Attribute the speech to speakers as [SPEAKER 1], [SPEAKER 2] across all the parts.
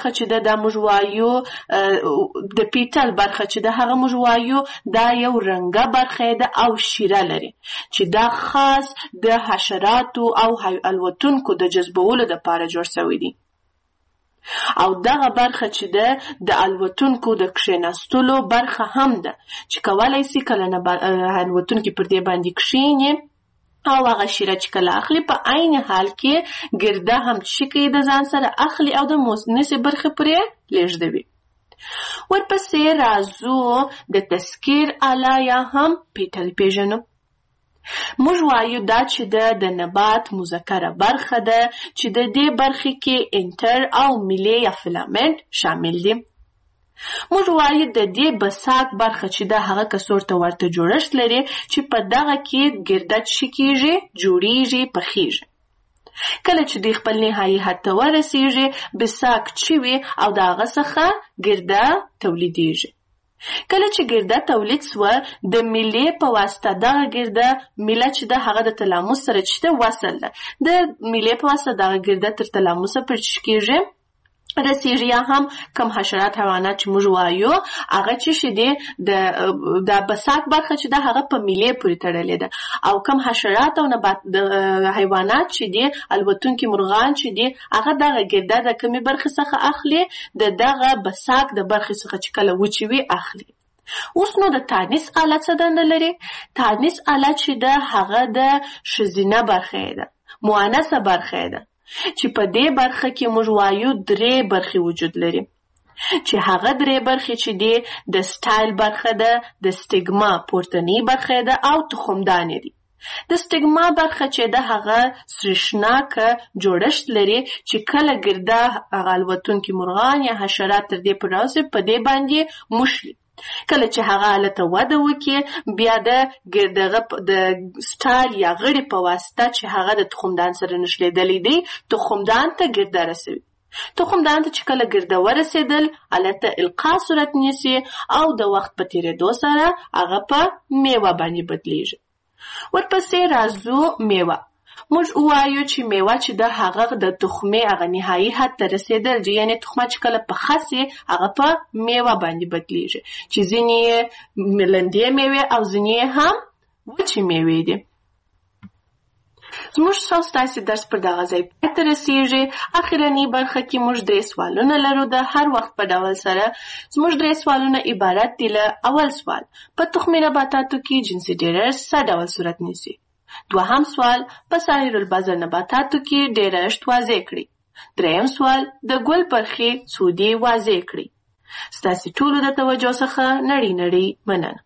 [SPEAKER 1] برخه چې ده دا موږ وایو د پیټل برخه چې ده هغه موږ وایو دا یو رنګه برخه ده او شیره لري چې دا خاص د حشراتو او الوتونکو د جذبولو دپاره جوړ شوی دي او دغه برخه چې ده د الوتونکو د کښېناستلو برخه هم ده چې کولی سي کله نه الوتونکي پر دې باندې کښېني او هغه شیره چې کله اخلي په عین حال کې ګرده هم چې کوي د ځان سره اخلي او د نسې برخې پرې لېږدوي. ورپسې راځو د تذکیر آله یا هم پیټل پیژنو. موږ وایو دا چې د نبات مذکره برخه ده چې د دې برخې کې انټر او میلې یا فیلامنټ شامل دي. موږ وایو د دې بساک برخه چې ده هغه کڅوړ ته ورته جوړښت لري چې په دغه کې ګرده څه کېږي جوړیږي پخیږي. کله چې دوی خپل نهایي حد ته ورسیږي بساک چې وي او د هغه څخه ګرده تولیدیږي. کله چې ګرده تولید سوه د میلې په واسطه دغه ګرده میله چې ده هغه د تلاموس سره چې ده وصل ده د میلې په واسطه دغه ګرده تر تلاموسه پرې چې کېږي رسیږي. یا هم کم حشرات حیوانات چې موږ وایو هغه چې دی د بساک برخه چې ده هغه په میلې پورې تړلې ده او کم حشرات او نبات حیوانات چې دی الوتونکي مرغان چې دی هغه دغه ګرده د کمې برخې څخه اخلي د دغه بساک د برخې څخه چې کله وچې وي اخلي. اوس نو د تانیث آله څه دنده لري؟ تانیث آله چې ده هغه د ښځینه برخه ده مؤنثه برخه ده چې په دې برخه کې موږ وایو درې برخې وجود لري چې هغه درې برخې چې دي د سټایل برخه ده د سټیګما پورتنی برخه ده او تخمدانې دي. د سټیګما برخه چې ده هغه سریښناکه جوړښت لري چې کله ګرده هغه الوتونکي مرغان یا حشرات تر دې پورې په دې باندې موښلي. کله چې هغه حالت وده وکړي بیا د سټایل یا غړي په واسطه چې هغه د تخمدان سره نښلېدلی دی تخمدان ته ګرده رسوي. تخمدان ته چې کله ګرده ورسېدل حالت القا صورت نیسي او د وخت په تېرېدو سره هغه په میوه باندې بدلیږي. ورپسې راځو میوه. موږ وایو چې میوه چې ده هغه د تخمې هغه نهایي حد ته رسېدل دي یعنې تخمه چې کله پخه سي هغه په میوه باندې بدلیږي چې ځینې یې لندې میوې او ځینې یې هم وچې میوې دي. زموږ ستاسې درس پر دغه ځای پای ته رسېږي. اخرنۍ برخه کې موږ 3 سوالونه لرو د هر وخت په ډول سره. زموږ 3 سوالونه عبارت دي له اول سوال په تخمي نباتاتو کې جنسي ډېرښت څه ډول صورت نیسي. دوهم سوال په سایر البذر نباتاتو کې ډېرښت واضح کړئ. دریم سوال د ګل برخې سودې واضح کړئ. ستاسې ټولو د توجه څخه نړۍ مننه.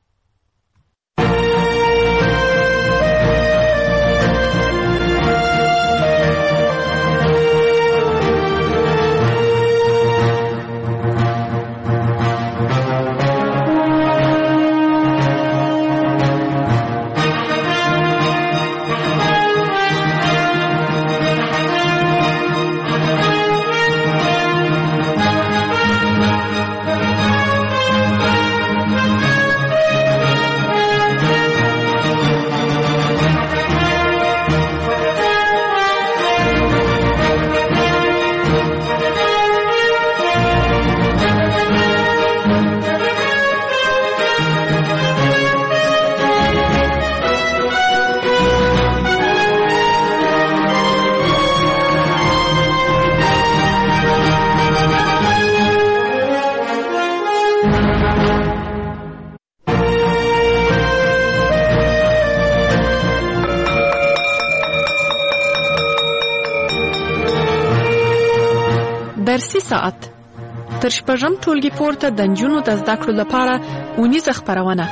[SPEAKER 2] درسي ساعت تر شپږم ټولګي پورته د نجونو د زده کړو لپاره اونیزه خپرونه.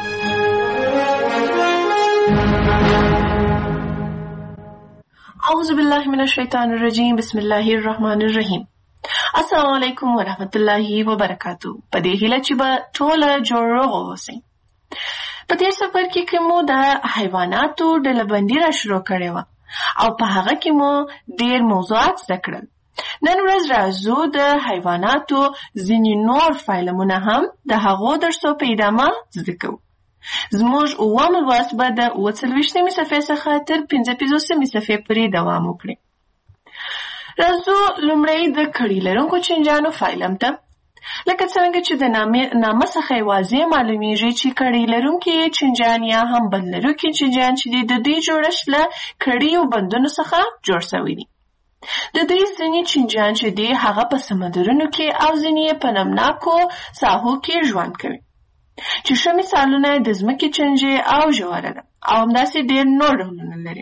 [SPEAKER 1] اعوذ بالله من الشیطان الرجیم. بسم الله الرحمن الرحیم. السلام علیکم ورحمت الله وبرکاتو. په دې هیله چې به ټوله جوړ اوسئ. په دې سفر کې مو د حیواناتو ډلبندي را شروع کړې وه او په هغه کې مو ډېر موضوعات زده کړل. نن ورځ راځو د حیواناتو ځینې نور فایلمونه هم د هغو درسو په ادامه زده کوو. زموږ اووم لوست به د 43مې صفحې څخه تر 55مې صفحې پورې دوام وکړي. راځو لومړی د کړي لرونکو چینجیانو فایلم ته. لکه څنګه چې د نامه څخه واضح معلومیږي چې کړي لرونکي چینجیان یا هم بند لرونکي چینجیان چې د دوی جوړښت له کړیو بندونو څخه جوړ شوي دي. د دوی ځینې چینجیان چې دي هغه په سمندرونو کې او ځینې په نمناکو ساحو کې ژوند کوي، چې ښه مثالونه د ځمکې چینجي او ژوره ده، او همداسې ډېر نور ډولونه لري.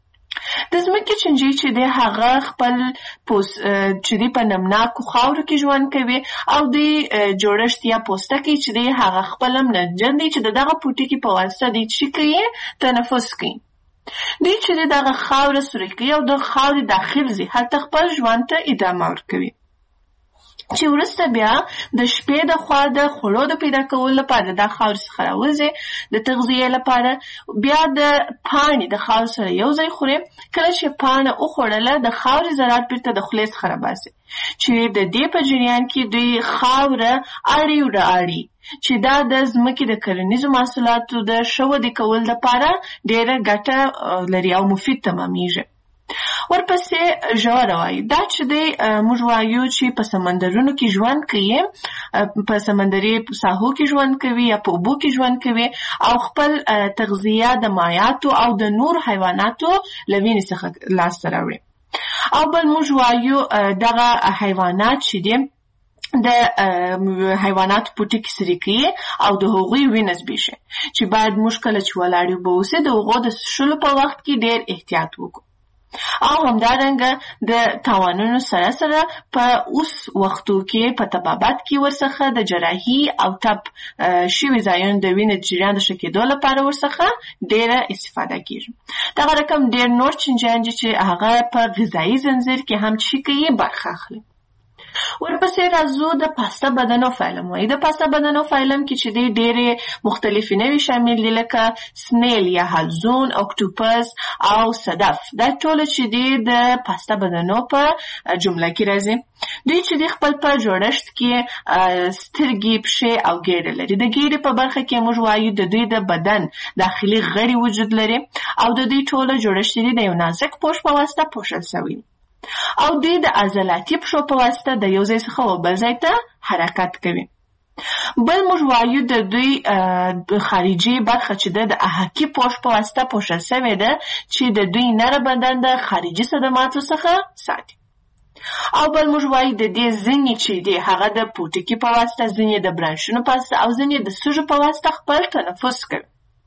[SPEAKER 1] د ځمکې چینجي چې دی هغه خپل چې دی په نمناکو خاورو کې ژوند کوي، او د جوړښت یا پوستکی چې دی هغه خپل منجن دی چې د دغه پوټکي په واسطه دی چې کوي تنفس کوي. دوی چې دی دغه خاوره سوري کوي او د خاورې داخل ځي هلته خپل ژوند ته ادامه ورکوي، چې وروسته بیا د شپې د خوا د خوړو د پیدا کولو لپاره د خاورې څخه راوځي د تغذیې لپاره، بیا د پاڼې د خاورې سره یو ځای خوري. کله چې پاڼه وخوړله د خاورې ذرات بیرته د خولې څخه راباسي، چې د دې په جریان کې دوی خاوره اړي وراړي، چې دا د ځمکې د کرنیزو محصولاتو د ښه ودې کولو لپاره ډېره ګټه لري او مفید تمامیږي. ورپسې ژوره وایي، دا چې دی موږ وایو چې په سمندرونو کې ژوند کوي، په سمندري ساحو کې ژوند کوي یا په اوبو کې ژوند کوي، او خپل تغذیه د مایعاتو او د نور حیواناتو له وینې څخه لاسته راوړي. او بل موږ وایو دغه حیوانات چې دي د حیواناتو پوټکي سري کوي او د هغوی وینه زبېښي، چې باید موږ کله چې ولاړ یو به اوسې د هغو د څښلو په وخت کې ډېر احتیاط وکړو. او همدارنګه د تاوانونو سره سره په اوس وختو کې په طبابت کې ورڅخه د جراحي او ټپ شوي ځایونو د وینې د جریان د ښه کېدو لپاره ورڅخه ډېره استفاده کېږي. دغه رقم ډېر نور چینجیان دي چې هغه په غذایي زنځیر کې هم چې کوي برخه اخلي. ورپسې راځو د پاسته بدنو فایلم وایي. د پاسته بدنو فایلم کې چې دی ډېرې مختلفې نوې شامل دي، لکه سنیل یا حلزون، اکتوپس او صدف. دا ټول چې دی د پاسته بدنو په جمله کې راځي. دوی چې دی خپل په جوړښت کې سترګې، پښې او ګیډه لري. د ګیډې په برخه کې موږ وایو د دوی د بدن داخلي غړي وجود لري، او د دوی ټوله جوړښت دی د یو نازک پوښ په واسطه پوښل شوی، او دوی د عضلاتي پښو په واسطه د یو ځای څخه بل ځای ته حرکت کوي. بل موږ وایو د دوی خارجي برخه چې د احاکي پوښ په واسطه پوښل شوې ده، چې د دوی نره بدن د خارجي صدماتو څخه ساتي. او بل موږ وایو د دې ځینې چې دی هغه د پوټکي په واسطه، ځینې د برانشونو په واسطه او ځینې د سږو په واسطه خپل تنفس کوي.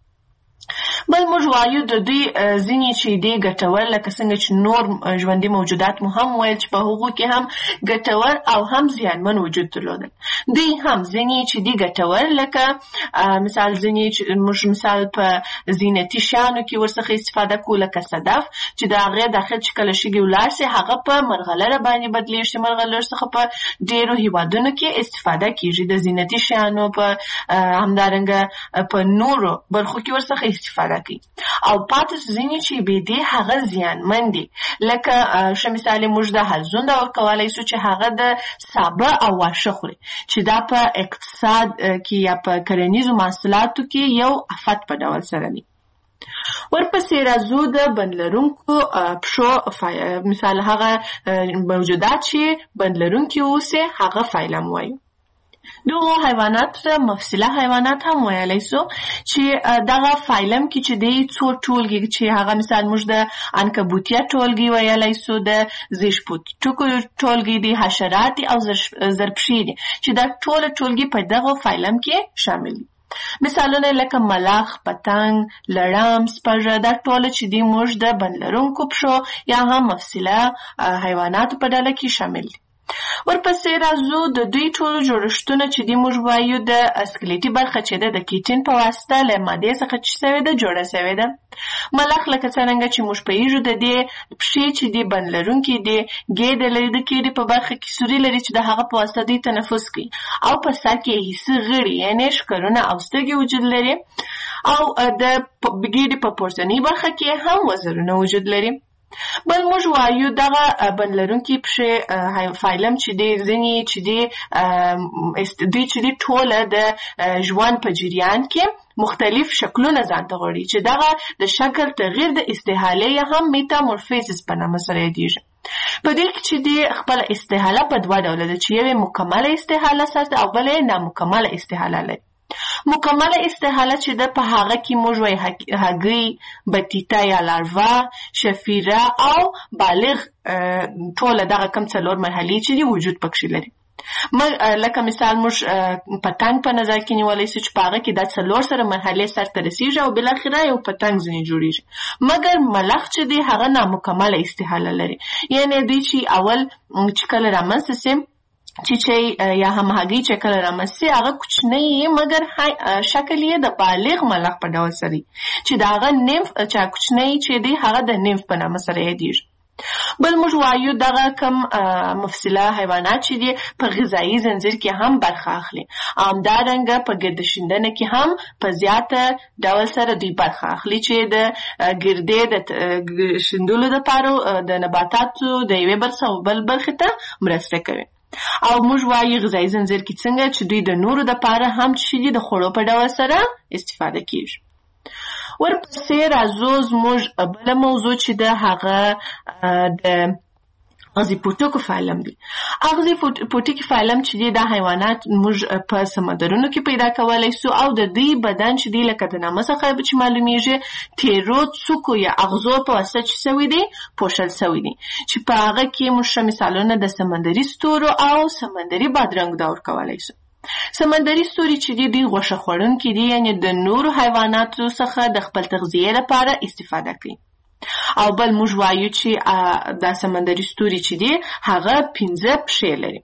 [SPEAKER 1] بل موږ وایو د دوی ځینې چې دی ګټور، لکه څنګه چې نور ژوندي موجودات مو هم ویل چې په هغو کې هم ګټور او هم زیانمن وجود درلودل. دوی هم ځینې چې دی ګټور، لکه مثال ځینې چې موږ مثال په زینتي شیانو کې ورڅخه استفاده کوو، لکه صدف چې د هغې داخل چې کله شګې ولاړ سي هغه په مرغلره باندې بدلېږي. مرغلره څخه په ډېرو هیوادونو کې استفاده کېږي د زینتي شیانو په همدارنګه په نورو برخو کې ورڅخه استفاده کوي. او پاتې ځینې چې بې دې هغه زیانمن دي، لکه ښه مثال موږ د حلزون دا ورکولی سو چې هغه د سابه او واښه خوري، چې دا په اقتصاد کې یا په کرنیزو محصولاتو کې یو افت په ډول سره دي. ورپسې راځو د بند لرونکو پښو مثال هغه موجودات چې بند لرونکي اوسي هغه فایلم وایو. دغه حیوانات مفصله حیوانات هم ویلی سو، چې دغه فایلم کې چې دی څو ټولګي چې هغه مثال موږ د عنکبوتیه ټولګي ویلی سو، د زیږپوټکو ټولګي دي، حشرات او زرپشي دي، چې دا ټول ټولګي په دغه فایلم کې شامل دي. مثالونه لکه ملخ، پتنګ، لړم، سپږه، دا ټول چې دی موږ د بند لرونکو پښو یا هم مفصله حیواناتو په ډله کې شامل دي. ورپسې راځو د دوی ټولو جوړښتونه چې دی موږ وایو د اسکلیټي برخه چې ده د کیټین په واسطه له مادې څخه چې شوې ده جوړه شوې ده. ملخ لکه څرنګه چې موږ پوهیږو د دې پښې چې دی بند لرونکي دي، ګیډه لري، د ګیډې په برخه کې سوري لري چې د هغه په واسطه دوی تنفس کوي، او په سر کې حسي غړي یعنې ښکرونه او سترګې وجود لري، او د ګیډې په پورتنۍ برخه کې هم وزرونه وجود لري. بل موږ وایو دغه بند لرونکي پښې فایلم چې دی ځینې چې دی دوی چې دی ټوله د ژوند په جریان کې مختلف شکلونه ځان ته غواړي، چې دغه د شکل تغییر د استحاله یا هم میتامورفیزس په نامه سره یادیږي. په دې کې چې دی خپل استحاله په دوه ډوله ده چې یوه مکمله استحاله سره او بل نامکمله استحاله لري. مکمله استحاله چې ده په هغه کې موږ وایي هګۍ، بطیطه یا لاروا، شفیره او بالغ ټوله دغه کم څلور مرحلې چې دی وجود پکښې لري. لکه مثال موږ پتنګ په نظر کې نیولی سو چې په هغه کې دا څلور سره مرحلې سرته رسیږي او بالاخره یو پتنګ ځینې جوړیږي. مګر ملخ چې دی هغه نامکمله استحاله لري، یعنې دوی چې اول چې کله رامنځته سي چې یا هم هګۍ چې کله رامنځته سي هغه کوچنی یې مګر شکل یې د بالغ ملخ په ډول سره چې د هغه نیمف چې کوچنی چې دی هغه د نیمف په نامه سره یادیږي. بل موږ وایو دغه کم مفصله حیوانات چې دي په غذایي زنځیر کې هم برخه اخلي، همدارنګه په ګرده شیندنه کې هم په زیاته ډول سره دوی برخه اخلي چې د ګردې د شیندلو دپاره د نباتاتو د یوې برخې او بل برخې ته مرسته کوي. او موږ وایو غذایي زنځیر کې څنګه چې دوی د نورو دپاره هم چې دي د خوړو په ډول سره استفاده کیږي. ورپسې راځو زموږ بله موضوع چې ده هغه د اغزي پوټکو فعلم دی. اغزي پوټکي فعلم چې دی دا حیوانات موږ په سمندرونو کې پیدا کولی سو او د دوی بدن چې دی لکه د نامه څخه چې معلومیږي تیرو څوکو یا اغزو په واسطه چې سوي دی پوښل سوي دی چې په هغه کې موږ مثالونه د سمندري ستورو او سمندري بادرنګ دا ورکولی سو. سمندري ستوري چې دي دوی غوښه خوړونکي دي، یعنې د نورو حیواناتو څخه د خپل تغذیې لپاره استفاده کوي. او بل موږ وایو چې دا سمندري ستوري چې دي هغه 5 پښې لري.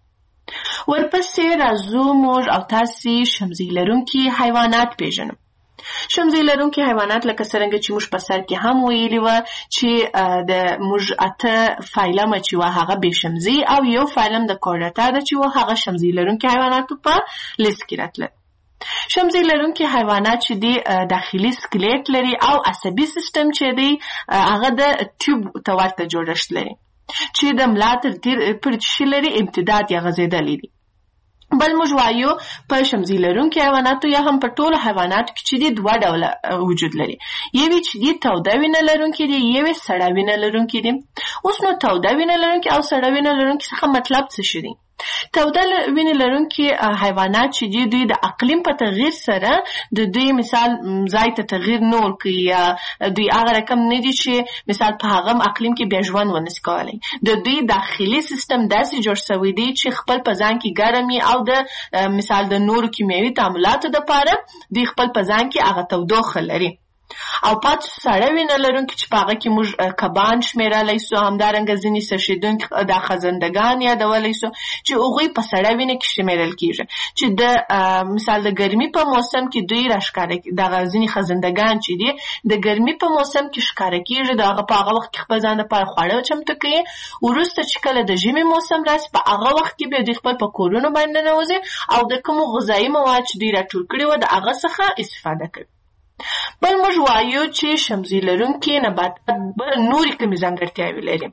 [SPEAKER 1] ورپسې راځو موږ او تاسې شمزۍ لرونکي حیوانات پیژنو. شمزۍ لرونکي حیوانات لکه څرنګه چې موږ په سر کې هم ویلي وه چې د موږ 8 فایلمه چې وه هغه بې شمزۍ او یو فایلم د کورډاتا ده چې وه هغه شمزۍ لرونکي حیواناتو په لیست کې راتله. شمزۍ لرونکي حیوانات چې دی داخلي سکلیټ لري او عصبي سیستم چې دی هغه د ټیوب ته ورته جوړښت لري چې د ملا تر پورې چې لري امتداد یا غځېدلی دی. بل موږ وایو په شمزۍ لرونکي حیواناتو یا هم په ټولو حیواناتو کې چې دی 2 ډوله وجود لري. یوې چې دی توده وینه لرونکي دي، یوې سړه وینه لرونکي دي. اوس نو توده وینه لرونکي او سړه وینه لرونکي څخه مطلب څه شي دی؟ توده وینې لرونکي حیوانات چې دي دوی د اقلیم په تغییر سره د دوی مثال ځای ته تغییر نه ورکوي یا دوی هغه رقم نه دي چې مثال په هغه اقلیم کې بیا ژوند ونسي کولی. د دوی داخلي سیستم داسې جوړ سوی دی چې خپل په ځان کې ګرم او د مثال د نورو کیمیاوي تعاملاتو دپاره دوی خپل په ځان کې هغه تودوخه لري. او پاتې سړه وینه لرونکي چې په هغه کې موږ کبان شمېرلی سو، همدارنګه ځینې څښېدونکي دا خزندګان یادولی سو چې هغوی په سړه وینه کې شمېرل کېږي چې د مثال د ګرمي په موسم کې دوی راښکاره دغه ځینې خزندګان چې دي د ګرمي په موسم کې ښکاره کېږي، د هغه په هغه وخت کې خپل ځان لپاره خواړه چمتو کوي. وروسته چې کله د ژمي موسم راسي په هغه وخت کې بیا دوی خپل په کورونو باندې ننوځي او د کومو غذایي مواد چې دوی راټول کړي وه د هغه څخه استفاده کوي. بل موږ وایو چې شمزۍ لرونکي نباتات نورې کومې ځانګړتیاوې لري.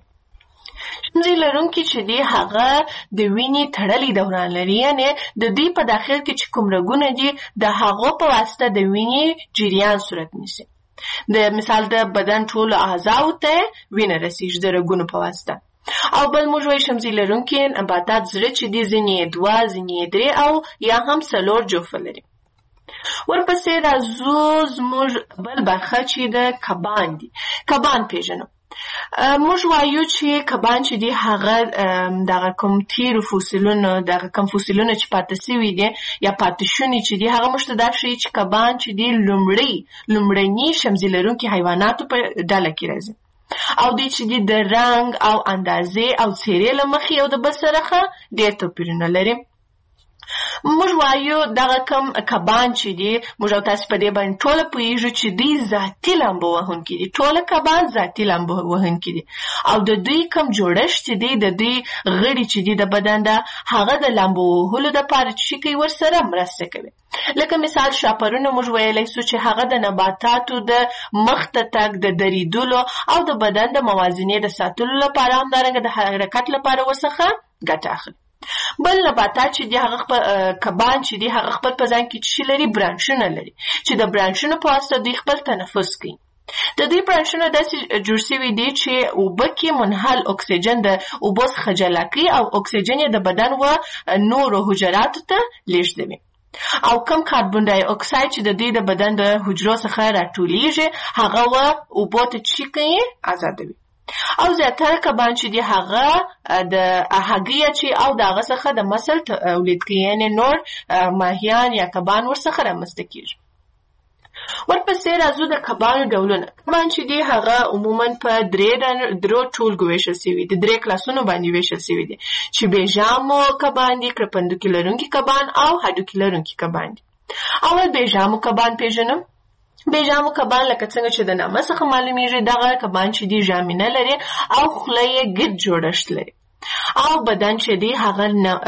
[SPEAKER 1] شمزۍ لرونکي چې دی هغه د وینې تړلی دوران لري، یعنې د دوی په داخل کې چې کوم رګونه دي د هغو په واسطه د وینې جریان صورت نیسي. د مثال د بدن ټولو اعضاو ته وینه رسیږي د رګونو په واسطه. او بل موږ وایو شمزۍ لرونکي نباتات زړه چې دی ځینې 2 ځینې 3 او یا هم 4 جوفه لري. ورپسې راځو زموږ بل برخه چې د کبان دي. کبان پیژنو. موږ وایو چې کبان چې دي هغه دغه کوم تیرو فوسیلونو دغه کوم فوسیلونه چې پاتې سوي دي یا پاتې شوني چې دي هغه موږ ته دا ښیي چې کبان چې دي لومړني شمزۍ لرونکي حیواناتو په ډله کې راځي او دوی چې دي د رنګ او اندازې او څېرې له مخې یو د بل سره ډېر توپیرونه لري. موږ وایو دغه کم کبان چې دي موږ او تاسې په دې باندې ټوله پوهېږو چې دوی ذاتي لامبو وهونکي دي. ټوله کبان ذاتي لامبو وهونکي دي او د دوی کم جوړښت چې دی د دوی غړي چې دي د بدن ده هغه د لامبو وهلو دپاره چې کوي ورسره مرسته کوي. لکه مثال شاپرونه موږ ویلی سو چې هغه د نباتاتو د مخته تګ د دریدلو او د بدن د موازنې د ساتلو لپاره همدارنګه د حرکت لپاره ورڅخه ګټه اخلي. بل نباتات چې دي هغه کبان چې دي هغه خپل په ځان کې چې لري برانشونه لري چې د برانشونو په واسطه دوی خپل تنفس کوي. د دوی برانشونه داسې جوړ شوي دي چې اوبه کې منحل اکسیجن د اوبو څخه جلا کوي او اکسیجن یې د بدن و نورو حجراتو ته لیږدوي. او کم کاربن ډای اکساید چې د دوی د بدن د حجرو څخه راټولیږي هغه و اوبو ته چی کوي آزادوي. او زیاتره کبان چې دي هغه د هګۍ چې او د هغه څخه د مسل تولید کوي، یعنې نور ماهیان یا کبان ورڅخه رامنځته کیږي. ورپسې راځو د کبانو ډولونه. کبان چې دي هغه عموما په درو ټولګو ویشل شوي دي، 3 کلاسونو باندې ویشل شوي دي چې بیژامو کبان دي، کرپندوکي لرونکي کبان او هډوکي لرونکي کبان دي. اول بیژامو کبان پیژنم. بیژامو کبان لکه څنګه چې د نامه څخه معلومیږي دغه کبان چې دي ژامینه لري او خوله یې ګډ جوړښت لري او بدن چې دی هغه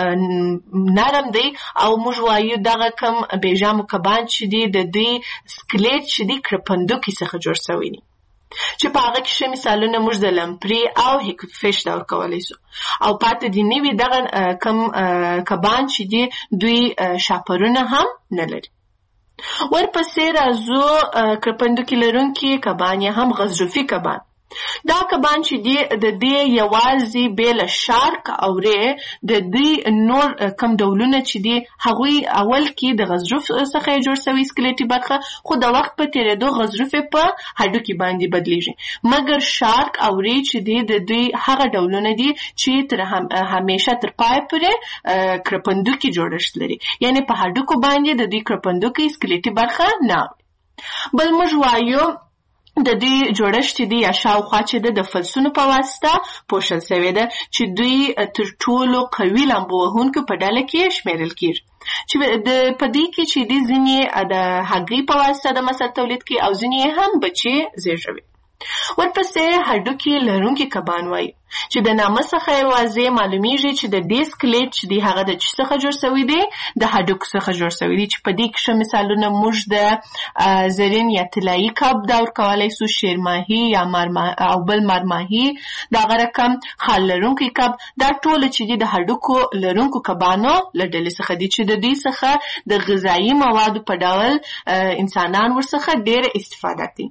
[SPEAKER 1] نرم دی او موږ وایو دغه کم بیژامو کبان چې دی د دوی سکلیټ چې دی کرپندوکي څخه جوړ شوی دی چې په هغه کې ښه مثالونه موږ د لمپري او هیکفش ډول کولی شو. او پاتې دي نوي دغه کم کبان چې دی دوی شاپرونه هم نه لري. ورپسې راځو کرپندوکي لرونکي کبان یا هم غضروفي کبان. دا کبان چې دی د دې یوازې بیله شارک او ری د دې نور کم ډولونه چې دی هغوی اول کې د غضروف څخه جوړ شوی سکلیټي برخه خو د وخت په تیریدو غضروف په هډوکي باندې بدلیږي، مګر شارک او ری چې دی د دوی هغه ډولونه دي چې تر همیشه تر پای پورې کرپندوکي جوړښت لري، یعنی په هډوکو باندې د دوی کرپندوکي سکلیټي برخه نه. بل موږ وایو د دې جوړښت دی یا شاوخوا چې د فلسونو په واسطه پوښل شوی ده چې دوی تر ټولو قوي لامبو وهونکو په ډله کې شمیرل کیږي چې په دې کې چې د ځینې د هګۍ په واسطه د مسل تولید کوي او ځینې هم بچي زیږوي. ورپسې هډوکي لرونکي کبان وایي چې د نامه څخه یې واضح معلومیږي چې د دې سکلیټ چې دی هغه د چی څخه جوړ شوی دی؟ د هډوکو څخه جوړ شوی دی چې په دې کې ښه مثالونه موږ د زرین یا طلایي کب دا ورکولی شو، شیرماهي یا او بل مرماهي، دغه رقم خال لرونکی کب. دا ټول چې دی د هډوکو لرونکو کبانو له ډلې څخه دي چې د دوی څخه د غذایي موادو په ډول انسانان ورڅخه ډېره استفاده کوي.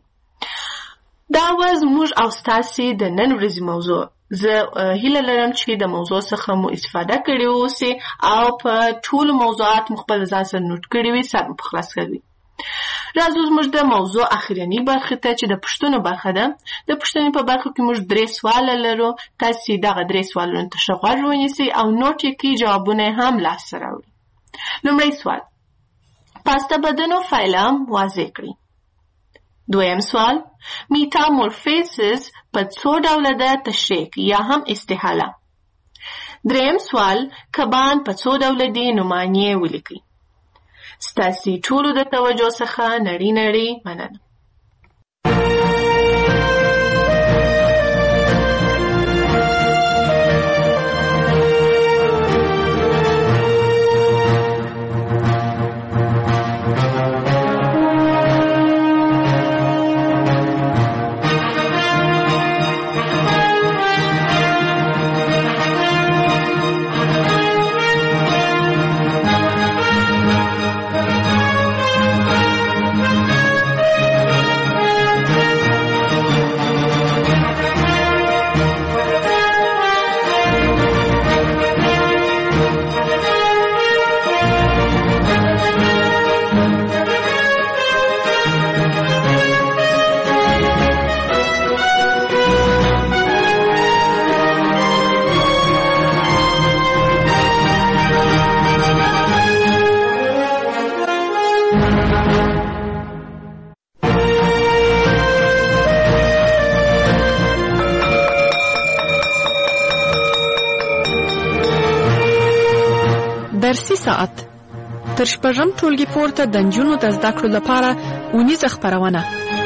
[SPEAKER 1] دا زموږ او ستاسې د نن ورځې موضوع. زه هیله لرم چې د موضوع څخه مو استفاده کړې اوسئ او په ټولو موضوعات مو خپل ځان سره نوټ کړي وي، سر مو په خلاص کړي. راځو زموږ د موضوع اخرنۍ برخې ته چې د پوښتنو برخه ده. د پوښتنې په برخه کې موږ 3 سواله لرو. تاسې دغه 3 سوالونو ته ښه غوږ ونیسئ او نوټ یې کړئ، جوابونه یې هم لاسته راوړئ. لومړی سوال: پاسته بدنو فایلم واضح کړئ. دویم سوال: میتامورفیسس په څو ډوله ده؟ تشریح یا هم استحاله. دریم سوال: کبان په څو ډوله دي؟ نومانیې ولیکئ. ستاسې ټولو د توجه څخه نړۍ مننه.
[SPEAKER 2] درسي ساعت تر شپږم ټولګي پورته د نجونو د زده کړو لپاره اونیزه خپرونه.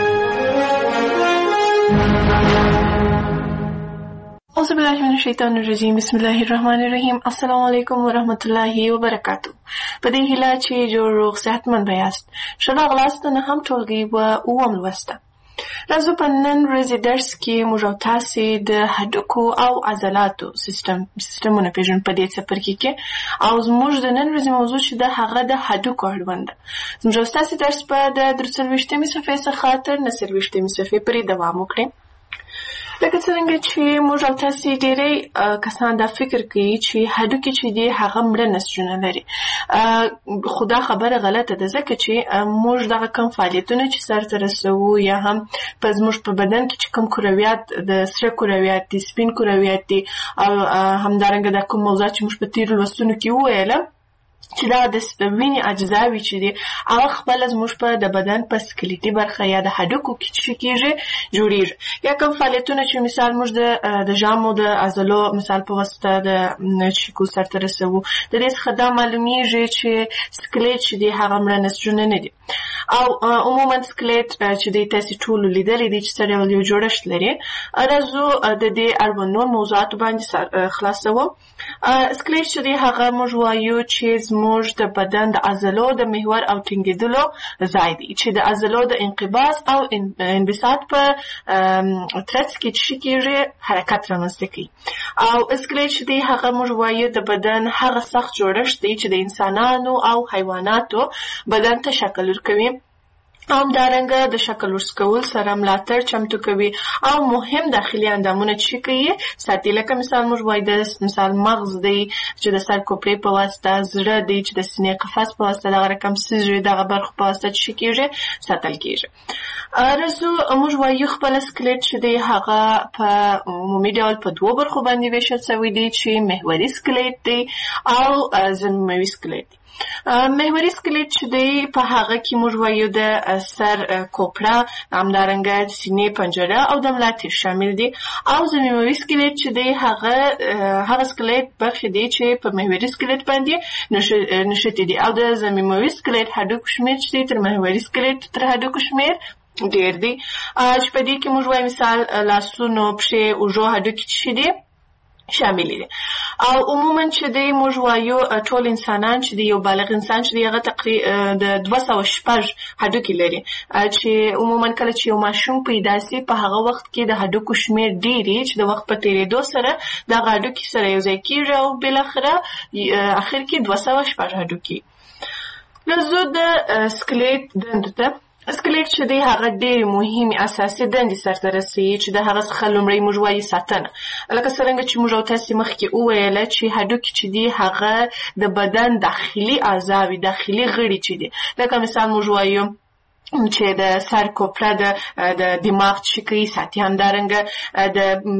[SPEAKER 1] اعوذ بالله من الشیطان الرجیم، بسم الله الرحمن الرحیم. السلام علیکم ورحمت الله وبرکاتو. په دې هیله چې جوړ روغ صحتمند یاست. ښه راغلاست نهم ټولګي و اووم لوسته. راځو په نن ورځې درس کې موږ او تاسې د هډوکو او عضلاتو سیستمونه پېژنو په دې څپرکي کې، او زموږ د نن ورځې موضوع چې ده هغه د هډوکو اړوند ده. زموږ او ستاسې درس به د 43مې صفحې څخه تر 49مې صفحې پورې دوام وکړي. لکه څرنګه چې موږ او تاسې ډېری کسان دا فکر کوي چې هډوکي چې دي هغه مړه نسجونه لري، خو دا خبره غلطه ده، ځکه چې موږ دغه کم فعالیتونه چې سرته رسوو یا هم په زموږ په بدن کې چې کوم کرویات د سره کرویات دي، سپین کرویات دي، او همدارنګه دا کوم موضوعات چې موږ په تېرو لوستونو کې وویله چې دا د وینې اجزاوي چې دي هغه خپله زموږ په د بدن په سکلیټي برخه یا د هډوکو کې چې کېږي جوړېږي. یا کوم فعالیتونه چې مثال موږ د ژامو د عضلو مثال په واسطه د چیکو سرته رسوو، د دې څخه دا معلومیږي چې سکلیټ چې دی هغه مړه نسجونه نه دي. او عموما سکلیټ چې دی تاسې ټولو لیدلی دی چې څه ډول یو جوړښت لري. راځو د دې اړوند نور موضوعاتو باندې خلاصوو. سکلیټ چې دی هغه موږ وایو چې زموږ د بدن د عضلو د محور او ټینګېدلو ځای دی، چې د عضلو د انقباض او انبساط په ترڅ کې چې کېږي حرکت رامنځته کوي. او سکلیټ چې دی هغه موږ وایو د بدن هغه سخت جوړښت دی چې د انسانانو او حیواناتو بدن ته شکل ورکوي، همدارنګه د شکل ورکول سره ملاتړ چمتو کوي او مهم داخلي اندامونه چې کوي ساتي. لکه مثال موږ وایو د مثال مغز دی چې د سر کوپړې په واسطه، زړه دی چې د سینې قفس په واسطه، دغه رقم سږي دغه برخو په واسطه چې کېږي ساتل کېږي. راځو موږ وایو خپله سکلیټ چې دی هغه په عمومي ډول په دوو برخو باندې ویشل شوی دی، چې محوري سکلیټ دی او ضمیموي سکلیټ دی. محوري سکلیټ چې دی په هغه کې موږ وایو د سر کوپړه، همدارنګه سینې پنجره او د ملا تیر شامل دي. او ضمیموي سکلیټ چې دی هغه سکلیټ برخې دي چې په محوري سکلیټ باندې نښتي دي. او د ضمیموي سکلیټ هډوکو شمېر چې دی تر محوري سکلیټ تر هډوکو شمېر ډېر دی، چې په دې کې موږ وایو مثال لاسونو، پښې، اوږو هډوکي چې دي شامل دي. او عموما چې دی موږ وایو ټول انسانان چې دی یو بالغ انسان چې دی هغه تقریبا د 206 هډوکي لري، چې عموما کله چې یو ماشوم پیدا سي په هغه وخت کې د هډوکو شمېر ډېر چې د وخت په تېرېدو سره دغه هډوکي سره یو ځای کېږي او بالاخره اخر کې 206 هډوکي. راځو د سکلیټ دندو ته. سکلیټ چې دی هغه ډېرې مهمې اساسي دندې سرته رسوي، چې د هغه څخه لومړی موږ وایو ساتنه. لکه څرنګه چې موږ او تاسې مخکې وویله چې هډوکي چې دی هغه د بدن داخلي اعضاوي، داخلي غړي چې دی، لکه مثال موږ وایو چې د سر کوپړه د دماغ چې کوي ساتي، همدارنګه د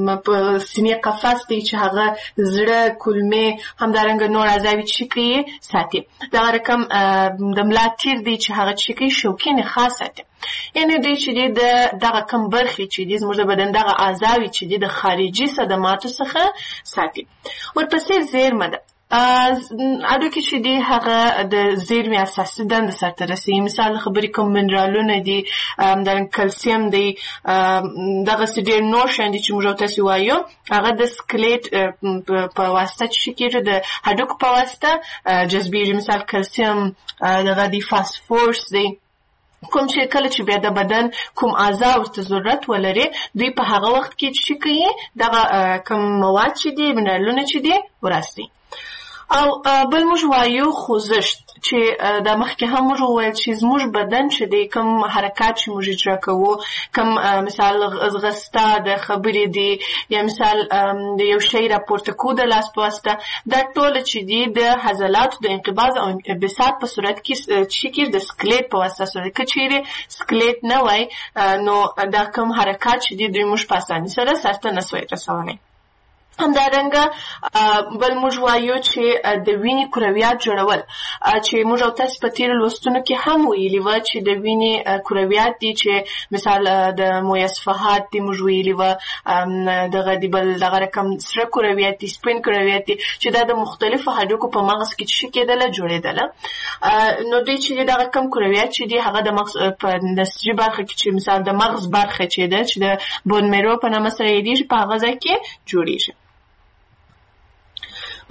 [SPEAKER 1] سینې قفس دی چې هغه زړه، کولمې، همدارنګه نور اعضاوي چې کوي ساتي. دغه رقم د ملا تیر دی چې هغه چې کوي شوکي نخاع ساتي. یعنې دوی چې دی دغه کم برخې چې دی زموږ د بدن دغه اعضاوي چې دی د خارجي صدماتو څخه ساتي. ورپسې زیرمه ده. هډوکي چې دی هغه د زیرمې اساسي دنده سرته رسوي. مثال خبرې کوم منرالونه دي، همدارنګه کلسیم دی، دغسې ډېر نور شیان دي چې موږ او تاسې وایو هغه د سکلیټ په واسطه چې کېږي د هډوکو په واسطه جذبېږي. مثال کلسیم دغه دی، فاسفورس دی، کوم چې کله چې بیا د بدن کوم اعضا ورته ضرورت ولري دوی په هغه وخت کې چې کوي دغه کوم مواد چې دي، منرالونه چې دي وراسي. او بل موږ وایو خوځښت، چې دا مخکې هم موږ وویل چې زموږ بدن چې دی کوم حرکات چې موږ اجرا کوو، کوم مثال ځغسته د خبرې دی، یا مثال د یو شی راپورته کو د لاس په واسطه، دا ټوله چې دی د عضلاتو د انقباض او انبساط په صورت کې چې کېږي د سکلیټ په واسطه سره. که چیرې سکلیټ نه وای نو دا کوم حرکات چې دی دوی موږ په اسانۍ سره سرته نسوای رسولی. همدارنګه بل موږ وایو چې د وینې کرویات جوړول، چې موږ او تاسې په تېرو لوستونو کې هم ویلي وه چې د وینې کرویات دي چې مثال د مویصفحات دي، موږ ویلي وه دغه رقم سره کرویات دي، سپین کرویات دي، چې دا د مختلفو هډوکو په مغز کې چې کېدله جوړېدله. نو دوی چې دغه کم کرویات چې دي هغه د مغز په نسجي برخه کې چې مثال د مغز برخه چې ده چې د بون میرو په نامه سره یادېږي په هغه ځای کې جوړېږي.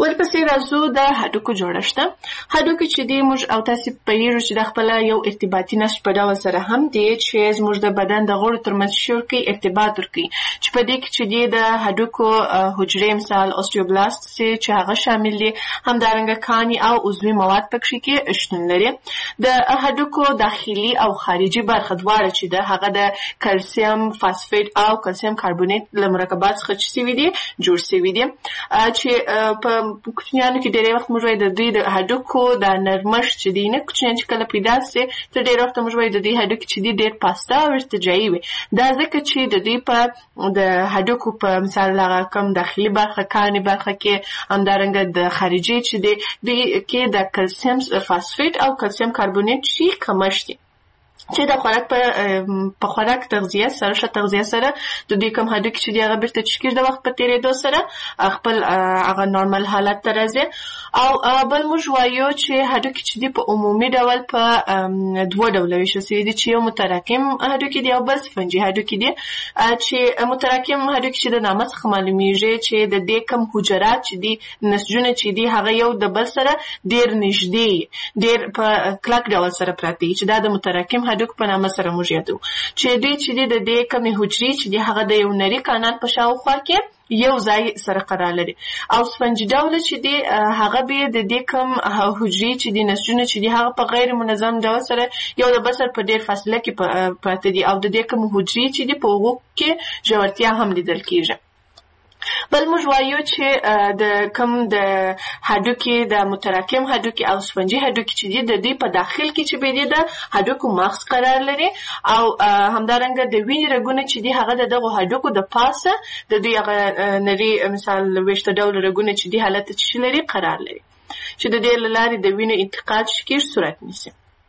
[SPEAKER 1] ورپسې راځو د هډوکو جوړښت. هډوکي چې دی موږ او تاسې پوهېږو چې د خپله یو ارتباطي نسج په ډول سره هم دی چې زموږ د بدن د غړو ترمنځ شورکي ارتباط ورکوي، چې په دې کې چې دی د هډوکو حجرې مثال اوستیوبلاست چې هغه شامل دي، همدارنګه کاني او عضوي مواد پکښې کې شتون لري. د هډوکو داخلي او خارجي برخه دواړه چې ده هغه د کلسیم فاسفیټ او کلسیم کاربونیت له مرکبات څخه چې سوي دي جوړ سوي دي، چې په کوچنیانو کې ډېری وخت موږ وایو د دوی د هډوکو د نرمښت چې دی نه کوچنیان چې کله پیدا سي تر ډېر وخت موږ وایو د دوی هډوکي چې دي ډېر پاسته او ارتجاعي وي. دا ځکه چې د دوی په د هډوکو په مثال هغه کم داخلي برخه کاني برخه کې همدارنګه د خارجي چې دی دوی کې د کلسیم فاسفیټ او کلسیم کاربونیت چې کمښت دي، چې د خوراک په خوراک تغذیه سره ښه تغذیه سره د دوی کوم هډوکي چې دي هغه بیرته چکیر د وخت په تېرېدو سره خپل هغه نارمل حالت ته راځي. او بل موږ وایو چې هډوکي چې دي په عمومي ډول په دوه ډوله ویشل سوي دي، چې یو متراکم هډوکي دي او بل سفنجي هډوکي دي. چې متراکم هډوکي چې د نامه څخه معلومیږي چې د دې کوم حجرات چې دي نسجونه چې دي هغه یو د بل سره ډېر نږدې ډېر په کلک ډول سره پراته دي، چې دا د متراکم هډوکو په نامه سره موږ یادو. چې دوی چې دي د دې کمې حجرې چې دي هغه د یو نري کانال په شاوخوا کې یو ځای سره قرار لري. او سفنجي ډوله چې دي هغه به د دې کم حجرې چې دي نسجونه چې دي هغه په غیر منظم ډول سره یو د بل سره په ډېر فاصله کې پراته دي، او د دې کم حجرې چې دي په هغو کې ژورتیا هم لیدل کېږي. بل موږ وایو چې د کم د هډوکي د متراکم هډوکي او سفنجي هډوکي چې دي د دوی په داخل کې چې به دي د هډوکو مغز قرار لري، او همدارنګه د وینې رګونه چې دي هغه د دغو هډوکو د پاسه د دوی هغه نري مثال ویشته ډول رګونه چې دي حالت چې لري قرار لري، چې د دې له لارې د وینې انتقال شکل صورت نیسي.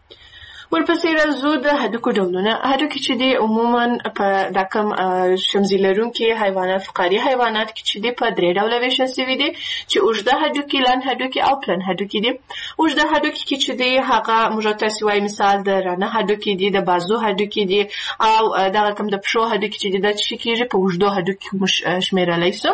[SPEAKER 1] ورپسې راځو د هډوکو ډولونه. هډوکي چې دي عموما په دا کم شمزي لرونکي حیوانات فقاري حیوانات کې چې دي په درې ډوله ویشل سوي دي، چې اوږده هډوکي، لنډ هډوکي او پلن هډوکي دي. اوږده هډوکي کې چې دي هغه موږ تاسې وایي مثال د رانه هډوکي دي، د بازو هډوکي دي، او دغه کم د پښو هډوکي چې دي دا چې کېږي په اوږدو هډوکي موږ شمېرلی سو.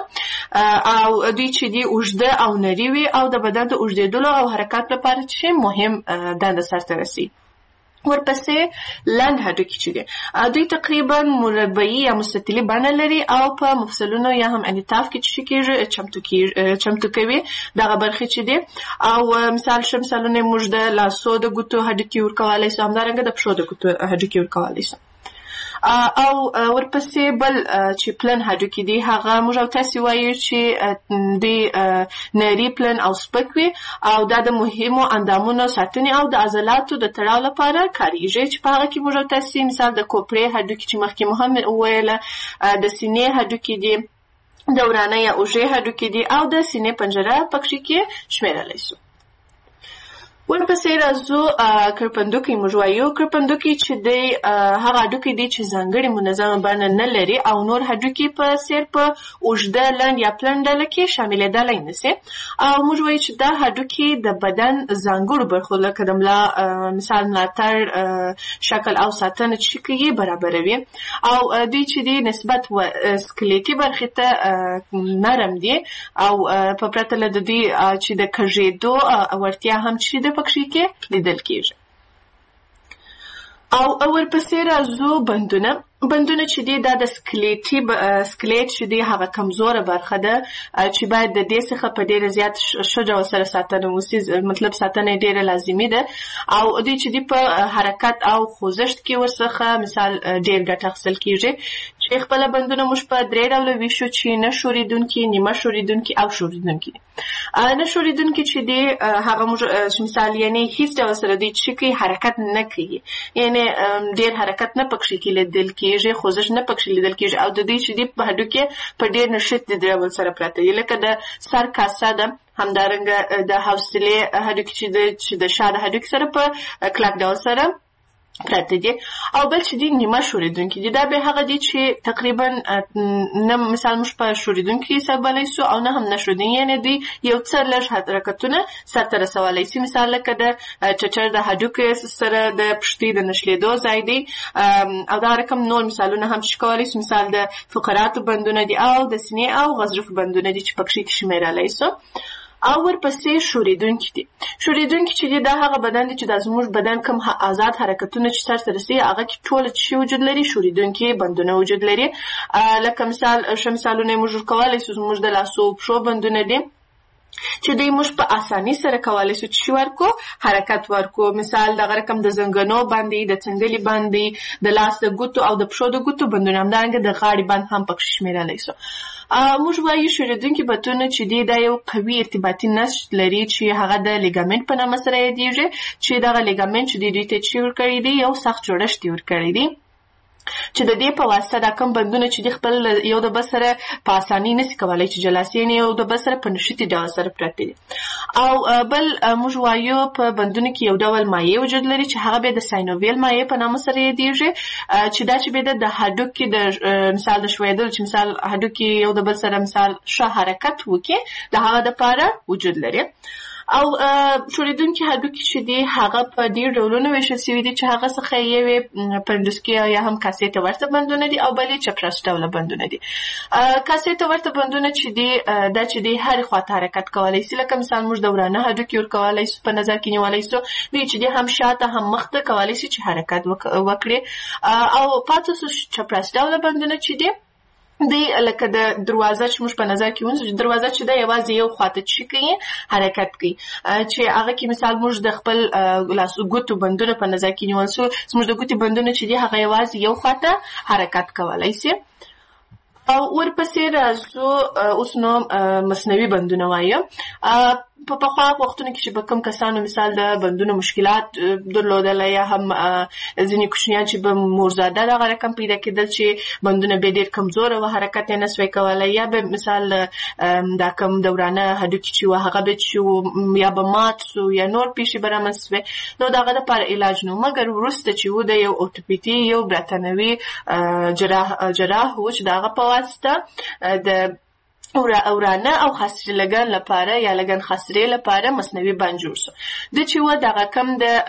[SPEAKER 1] او دوی چې دي اوږده او نري وي او د بدن د اوږدېدلو او حرکات لپاره چې مهم دنده سرته رسي. ورپسې لنډ هډوکي چې دي دوی تقریبا مربعي یا مستطیلي بڼه لري او په مفصلونو یا هم انعطاف کې چې کېږي چمتو کوي دغه برخې چې دي. او مثال ښه مثالونه موږ د لاسو د ګوتو هډوکي ورکولی سو، همدارنګه د پښو د ګوتو هډوکي ورکولی سو. او ورپسې بل چې پلن هډوکي دي هغه موږ او تاسې وایو چې دوی نري پلن او سپک وي، او دا د مهمو اندامونو ساتنې او د عضلاتو د تړاو لپاره کارېږي، چې په هغه کې موږ او تاسې مثال د کوپرې هډوکي چې مخکې مو هم وویله، د سینې هډوکي دي، د ورانه یا اوږې هډوکي دي، او د سینې پنجره پکښې کې شمېرلی سو. ورپسې راځو کرپندوکي موږ وایو. کرپندوکي چې دی هغه هډوکي دی چې ځانګړې منظمه بڼه نه لري او نور هډوکي په څېر په اوږده، لنډ یا پلن ډله کې شاملېدلی نه سي. او موږ وایو چې دا هډوکي د بدن ځانګړو برخو لکه د ملا مثال ملاتړ شکل او ساتنه چې کوي برابروي. او دوی چې دی نسبت سکلیټي برخې ته نرم دي، او په پرته له د دوی چې د کږېدو وړتیا هم چې د پکښې کې لیدل کېږي. او ورپسې راځو بندونه. بندونه چې دی دا د سکلیټ چې دی هغه کمزوره برخه ده چې باید د دې څخه په ډېره زیات ښه ډول سره ساتنه وسي، مطلب ساتنه یې ډېره لازمي ده. او دوی چې دی په حرکت او خوځښت کې ورڅخه مثال ډېر ګټه اخیستل کېږي، چې خپله بندونه موږ په درې ډوله ویشو چې نه ښورېدونکي، نیمه ښورېدونکي او ښورېدونکي. نه ښورېدونکي چې دی هغه موږ مثال یعنې هیڅ ډول سره دوی چې کوي حرکت نه کوي، یعنې ډېر حرکت نه پکښې کې لیدل کېږي، خوځښت نه پکښې لیدل کېږي. او د دوی چې دی په هډوکي په ډېر نښتې ډول سره پراته دي، لکه د سر کاسه ده، همدارنګه د حوصلې هډوکي چې د شا د هډوکي سره په کلک ډول سره پراته دي. او بل چې دي نیمه ښورېدونکي دي، دا به هغه دي چې تقریبا نه مثال موږ په ښورېدونکي حسابولی سو او نه هم نه ښورېدونکي، یعنې دوی یو څه لږ حرکتونه سرته رسولی سي. مثال لکه د چچر د هډوکي سره د پښتۍ د نښلېدو ځای دی، او دا رقم نور مثالونه هم چې کولی سو، مثال د فقراتو بندونه دي او د سینې او غضروف بندونه دي چې پکښې کې شمېرلی سو. او ورپسې شوریدونکي دي. شوریدونکي چې دي دا هغه بدن دی چې د زموږ بدن کوم آزاد حرکتونه چې سرته رسي هغه کې ټول چې وجود لري شوریدونکي بندونه وجود لري. لکه مثالونه موږ کولی شو زموږ د لاسو پښو بندونه دي چې دوی موږ په اساني سره کولی شو چې ورکو حرکت ورکو. مثال دغه رقم د زنګنو باندې د څنګلي باندې د لاس د ګوتو او د پښو د ګوتو بندونه همدارنګه د غاړې بند هم پکې شمیرلی شو. موږ وایو شوریدونکي بندونه چې دی دا یو قوي ارتباطي نسج لري چې هغه د لیګامنت په نامه سره یادیږي چې دغه لیګامنت چې دوی ته چې ورکړی دی یو سخت جوړښت یې ورکړی دی چې د دې په واسطه دا کوم بندونه چې د خپل یو د بل سره په اساني نشي کولی چې جلاسین یو د بل سره په نشتي ډول سره پراته دي. او بل موږ وایو په بندونو کې یو ډول مایع وجود لري چې هغه به د ساینوویل مایع په نامه سره یادیږي چې دا چې به د هډوکي د مثال د ښویېدل چې مثال هډوکي یو د بل سره مثال ښه حرکت وکړي د هغه دپاره وجود لري. او شوریدونکي هډوکي چې دي هغه په ډېر ډولونو ویشل شوي دي چې هغه څخه یو پنډوسکي یا هم کاسې ته ورته بندونه دي او بل یې چپراس ډوله بندونه دي. کاسې ته ورته بندونه چې دي دا چې دي هرې خواته حرکت کولی شي. لکه مثال موږ د ورانه هډوکي ورکولی شو په نظر کې نیولی شو دوی چې دي هم شاته هم مخته کولی شي چې حرکت وکړي. او پاتې شو چپراس ډوله بندونه چې دي دی لکه د دروازه چې موږ په نظر کې ونیسو دروازه چې ده یوازې یو خواته چې کوي حرکت کوي چې هغه کې مثال موږ د خپل لاسو ګوتو بندونه په نظر کې نیول شو زموږ د ګوتې بندونه چې دي هغه یوازې یو خواته حرکت کولی شي. او ورپسې راځو اوس نو مصنوعي بندونه وایو. په پخوا وختونو کې چې به کوم کسانو مثال د بندونو مشکلات درلودله یا هم ځینې کوچنیان چې به مورزاده دغه رقم پیدا کېدل چې بندونه به ډېر کمزوره و حرکت یې نسوی کولی یا به مثال دا کوم دورانه هډوکي چې و هغه به چې یا به مات سو یا نور پیښې به رامنځته سوې نو د هغه دپاره علاج نو مګر وروسته چې و د یو اوتوپیتي یو برتانوي جراح و چې د هغه په واسطه د ورانه او خاصري لګن لپاره یا لګن خاصري لپاره مصنوعي بند جوړ شو. د چې و دغه کم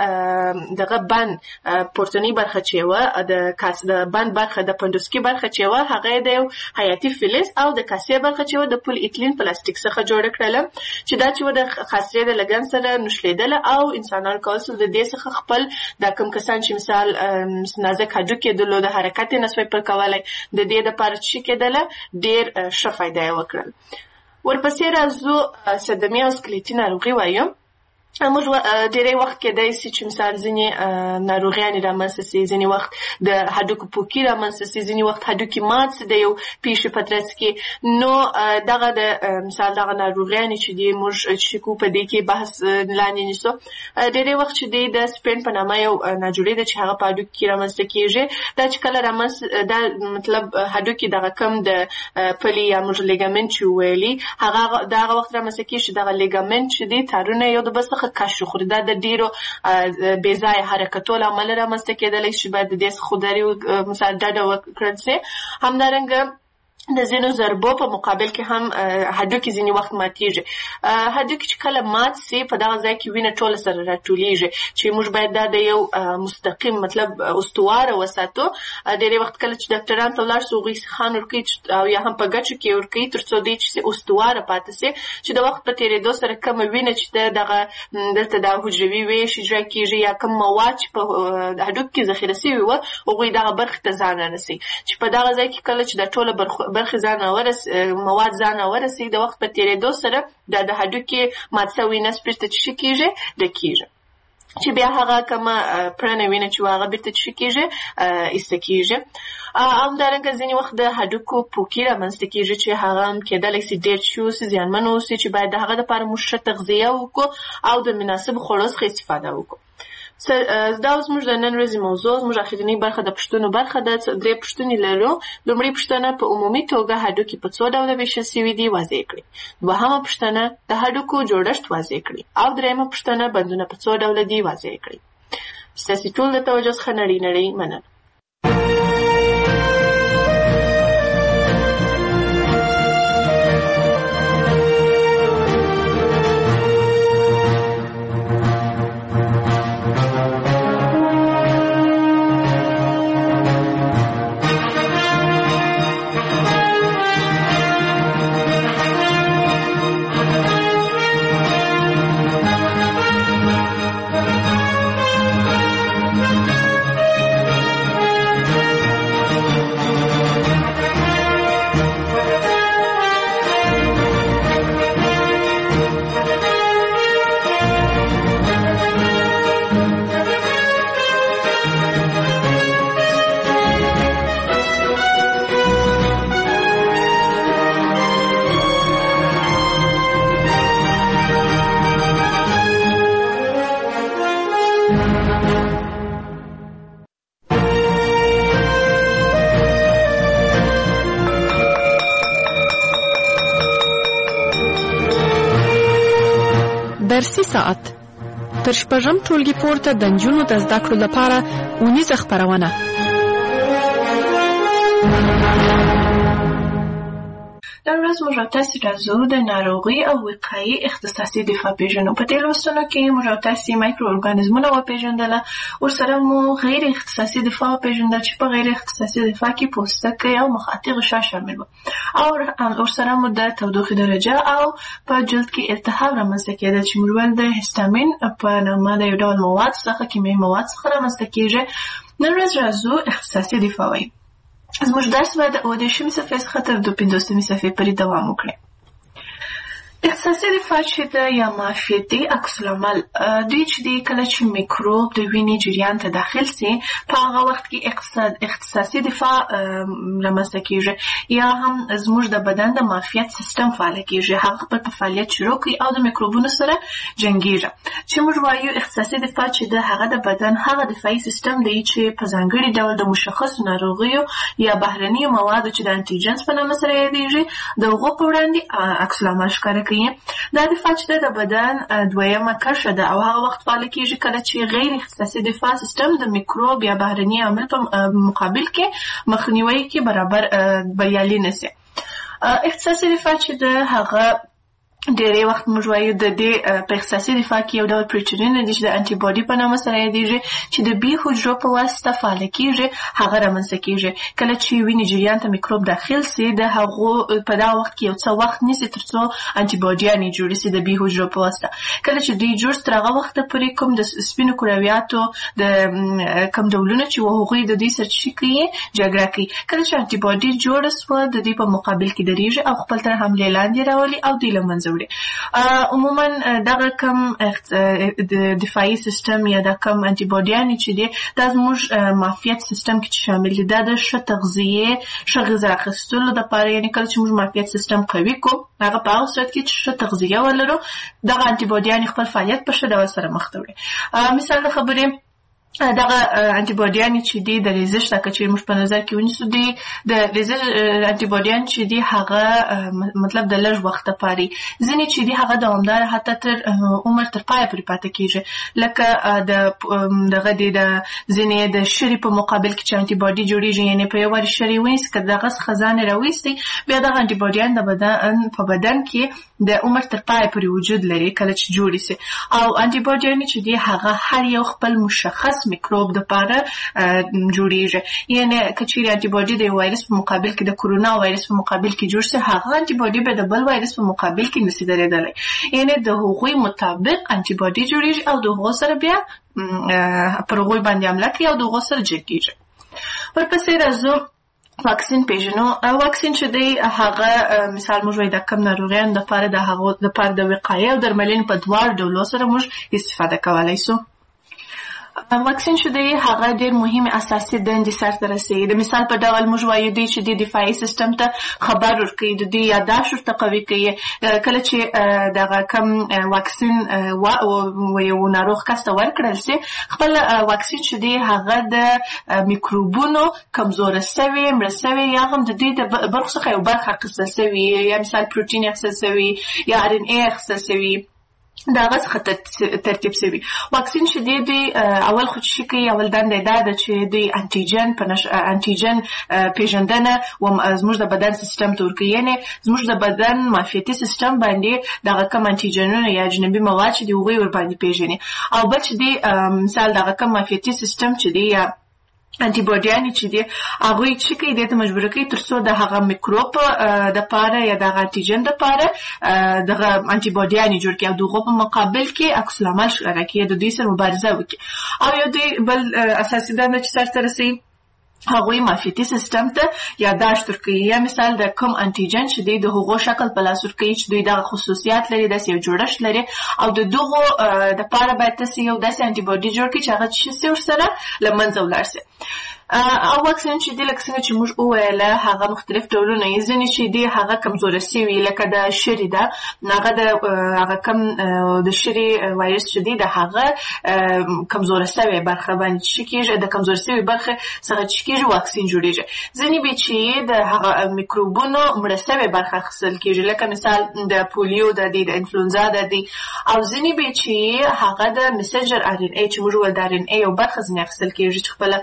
[SPEAKER 1] دغه بند پورتنی برخه چې و د بند برخه د پندوسکي برخه چې و هغه د یو حیاتي فلز او د کاسې برخه چې و د پول ایتلین پلاستیک څخه جوړ کړل چې دا چې و د خاصري د لګن سره نښلیدل او انسانان کولای د دې څخه خپل د کوم کسان چې مثال نازک هډوکي درلود حرکت یې نسوی پر کولی د دې دپاره چې کېدل ډېر ښه فایده یې وکړل. ورپسې راځو صدمې او سکلیټي ناروغي وایو. موږ ډېری وخت کېدای شي چې مثال ځینې ناروغیانې رامنځته سي ځینې وخت د هډوکو پوکي رامنځته سي ځینې وخت هډوکي مات سي د یو پیښې په ترڅ کې نو دغه د مثال دغه ناروغیانې چې دي موږ چې کو په دې کې بحث لاندې نیسو ډېری وخت چې دی د سپین په نامه یو ناجوړې ده چې هغه په هډوکي کې رامنځته کېږي دا چې کله رامنځته دا مطلب هډوکي دغه کم د پلي یا موږ لیګامنت چې ویلي هغه دغه وخت رامنځته کېږي چې دغه لیګامنت چې دی تارونه یو د بل څخه کشو خوري دا د ډیرو بې ځایه حرکتو له امله رامنځته کېدلی شي باید د دې څخه خودداري مثال ډډه وکړل شي. همدارنګه د ځینو ضربو په مقابل کې هم هډوکي ځینې وخت ماتېږي. هډوکي چې کله مات سي په دغه ځای کې وینه ټوله سره راټولېږي چې موږ باید دا د یو مستقیم مطلب استواره وساتو. ډېری وخت کله چې ډاکټران ته ولاړ سو هغوی سیخان ورکوي او یا هم په ګچو کې ورکوي تر څو دوی چې استواره پاتې سي چې د وخت په تېرېدو سره کومه وینه چې دغه دلته دا حجروي ویش اجرا کېږي یا کوم مواد چې په هډوکو کې ذخیره سوي وه هغوی دغه برخې ته ځان رانسوي چې په دغه ځای کې کله چې دا ټوله برخې مواد ځان ورسي د وخت په تېرېدو سره دا د هډوکي مات سوي نسج بېرته چې کېږي ډکېږي چې بیا هغه کومه پرنه وینه چې هغه بېرته چې کېږي ایسته کېږي. همدارنګه ځینې وخت د هډوکو پوکي رامنځته کېږي چې هغه هم کېدلی سي ډېر چې اوسي زیانمن اوسي چې باید د هغه دپاره موږ ښه تغذیه وکړو او د مناسبو خوړو څخه استفاده وکړو. دا زموږ د نن ورځې موضوع زموږ اخرنۍ برخه د پوښتنو برخه ده. 3 پوښتنې لرو. لومړۍ پوښتنه په عمومي توګه هډوکي په څو ډوله ویشل سوي دي واضح کړئ. دوهمه پوښتنه د هډوکو جوړښت واضح کړئ او درېیمه پوښتنه بندونه په څو ډوله دي واضح کړئ. ستاسې ټول د توجه څخه نړۍ مننه.
[SPEAKER 2] درسي ساعت تر شپږم ټولګي پورته د نجونو د زده کړو لپاره اونیزه خپرونه.
[SPEAKER 1] در ورځ موږ تاسو راځو د ناروغي او وقایي اختصاصي دفاع پیژنو. په دې لوستونو کې موږ تاسو مایکرو ارګانیزمونه وپیژندل، ورسره مو غیر اختصاصي دفاع پیژندل چې په غیر اختصاصي دفاع کې پوستکی او مخاطي غشا شامل وو، او ورسره مو د تودوخې درجه او په جلد کې التهاب رامنځته کېدل چې موږ د هیستامین په نامه د یو ډول مواد څخه کیمیاوي مواد څخه رامنځته کېږي. نن ورځ راځو اختصاصي دفاع وایي. زموږ درس به د 18 صفحې څخه تر 52 صفحې پورې دوام وکړي. اختصاصي دفاع چې د یا معافیتي عکس العمل دوی چې دی کله چې میکروب د وینې جریان ته داخل سي په هغه وخت کې اختصاصي دفاع رامنځته کېږي، یا هم زموږ د بدن د معافیت سیستم فعال کېږي، هغه خپل فعالیت شروع کوي او د میکروبونو سره جنګیږي. چې موږ وایو اختصاصي دفاع چې د هغه د بدن هغه دفاعي سیستم دی چې په ځانګړي ډول د مشخص ناروغیو یا بهرني موادو چې د انټيجنز په نامه سره یادېږي د هغو په وړاندې عکس العمل ښکاره کوي. دا دفاع چې د بدن دویمه کرښه ده او هغه وخت فعال کېږي کله چې غیر اختصاصي دفاع سیستم د میکروب یا بهرني عامل په مقابل کې مخنیوي کې برابر بریالي نشي. اختصاصي دفاع چې د هغه ډېری وخت موږ وایو د دې په اختصاصي دفاع کې یو ډول پروټینونه دي چې د انټي باډي په نامه سره یادېږي چې د بي حجرو په واسطه فعال کېږي، هغه رامنځته کېږي کله چې وینې جریان ته میکروب داخل سي. د هغو په دا وخت کې یو څه وخت نیسي تر څو انټي باډیانې جوړ سي د بي حجرو په واسطه. کله چې دوی جوړ تر هغه وخته پورې کوم د سپینو کرویاتو د کوم ډولونه چې هغوی د دوی سره شي کوي جګړه کوي. کله چې انټي باډي جوړ سو د دوی په مقابل کې درېږي او خپل تر حملې لاندې راولي او دوی له منځه عموما دغه کم دفاعي سیستم یا د کم انټي باډیانې چې دي دا زموږ معافیت سیستم کې شامل دي. دا د ښه تغذیې ښه غذا اخیستلو دپاره، یعنې کله چې موږ معافیت سیستم قوي کوو هغه په هغه صورت کې چې ښه تغذیه ولرو دغه انټي باډیانې خپل فعالیت په ښه ډول سره مخ ته وړي. مثال د خبرې دغه انټي باډیانې چې دي د ریزش لکه چې موږ په نظر کې ونیسو دي د ریزش انټي باډیان چې دي هغه مطلب د لږ وخت لپاره ځینې چې دي هغه دوامدار حتی تر عمر تر پایه پورې پاتې کېږي، لکه دغه د ځینې د شري په مقابل کې چې انټي باډي جوړېږي، یعنې په یو وار شري ونیسي که دغه څخه ځان یې راویستي بیا دغه انټي باډیان د بدن په بدن کې د عمر تر پایه پورې وجود لري کله چې جوړې سي. او انټي باډیانې چې دي هغه هر یو خپل مشخص میکروب دپاره جوړیږي، یعنې که چیرې انټي باډي د وایرس په مقابل کې د کرونا وایرس په مقابل کې جوړ سي هغه انټي باډي به د بل وایرس په مقابل کې نشي درېدلی، یعنې د هغوی مطابق انټي باډي جوړیږي او د هغو سره بیا پر هغوی باندې حمله کوي او د هغو سره جنګیږي. ورپسې راځو واکسین پیژنو. واکسین چې دی هغه مثال موږ وایو د کم ناروغیانو دپاره د هغو دپاره د وقایې او درملنې په دواړو ډولو سره موږ استفاده کولی سو. واکسین چې دی هغه ډېر مهمې اساسي دندې سرته رسوي. د مثال په ډول موږ وایو دوی چې د دفاعي سیستم ته خبر ورکوي، د دوی یاداشت ورته قوي کوي. کله چې دغه کم واکسین یو ناروغ کس ته ورکړل سي خپل واکسین چې دی هغه د میکروبونو کمزوره سوي مړه سوي یا هم د دوی د برخو څخه یو برخه اخیستل سوي، یا مثال پروټین اخیستل سوي یا RNA اخیستل سوي دا هغه څخه ترتیب سوي. واکسین چې دی اول خو چې کوي اول دنده دا ده چې دوی انټیجن پیژندنه و زموږ د بدن سیستم ته ورکوي، یعنې زموږ د بدن معافیتي سیستم باندې دغه کم انټیجنونه یا اجنبي مواد چې دي هغوی ورباندې پیژني. او بل چې دی مثال دغه کم معافیتي سیستم چې دی یا انټي باډیانې چې دي هغوی چې کوي دې ته مجبوره کوي تر څو د هغه میکروب دپاره یا دغه انټیجن دپاره دغه انټي باډیانې جوړ کړي او د هغو په مقابل کې عکس العمل ښکاره کړي، د دوی سره مبارزه وکړي. او یو دوی بل اساسي دنده چې سرته رسوي هغوی معافیتي سیستم ته یاداشت ورکوي، یا مثال د کوم انټیجن چې دی د هغو شکل په لاس ورکوي چې دوی دغه خصوصیات لري، داسې یو جوړښت لري او د دغو دپاره باید تاسې یو داسې انټي باډي جوړ کړي چې هغه چې سي ورسره له منځه ولاړ سي. او واکسین چې دی لکه څنګه چې موږ وویله هغه مختلف ډولونه یې ځینې چې دی هغه کمزوره سوي لکه د شري ده هغه کم د شري وایرس چې دی د هغه کمزوره سوي برخه باندې چې کېږي د کمزوره سوي برخه څخه چې کېږي واکسین جوړېږي ځینې به چې د هغه میکروبونو مړه سوي برخه اخیستل کېږي لکه مثال د پولیو د انفلونزا د او ځینې به چې هغه د مسنجر آر ان اي چې موږ وایو د آر ان اي یو برخه ځینې اخیستل کېږي چې خپله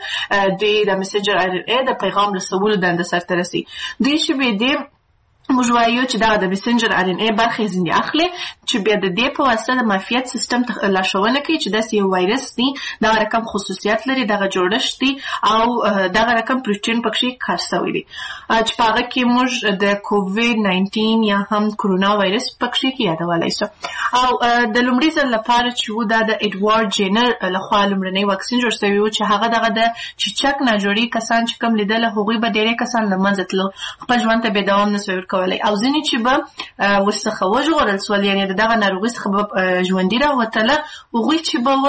[SPEAKER 1] د مسنجر آر ان اي د پیغام رسولو دنده سرته رسي دوی چې به دی موږ وایو چې دا د مسنجر آر ان اي برخې ځینې اخلي چې بیا د دې په واسطه د معافیت سیستم لارښوونه کوي چې داسې یو وایرس دی دغه رقم خصوصیات لري دغه جوړښت دی او دغه رقم پروټین پکې کار شوی دی چې په هغه کې موږ د کووید 19 یا هم کرونا وایرس پکې یادولی شو او د لومړي ځل لپاره چې و دا د اډوارډ جینر لخوا لومړنی واکسین جوړ شوی و چې هغه دغه د چیچک ناجوړي کسان چې کم لیدل هغوی به ډېری کسان له منځه تلل خپل ژوند ته بې دوام نسوی ورکولی او ځینې چې به ورڅخه وژغورل سول یعنې د دغه ناروغۍ څخه به ژوندي راوتله هغوی چې به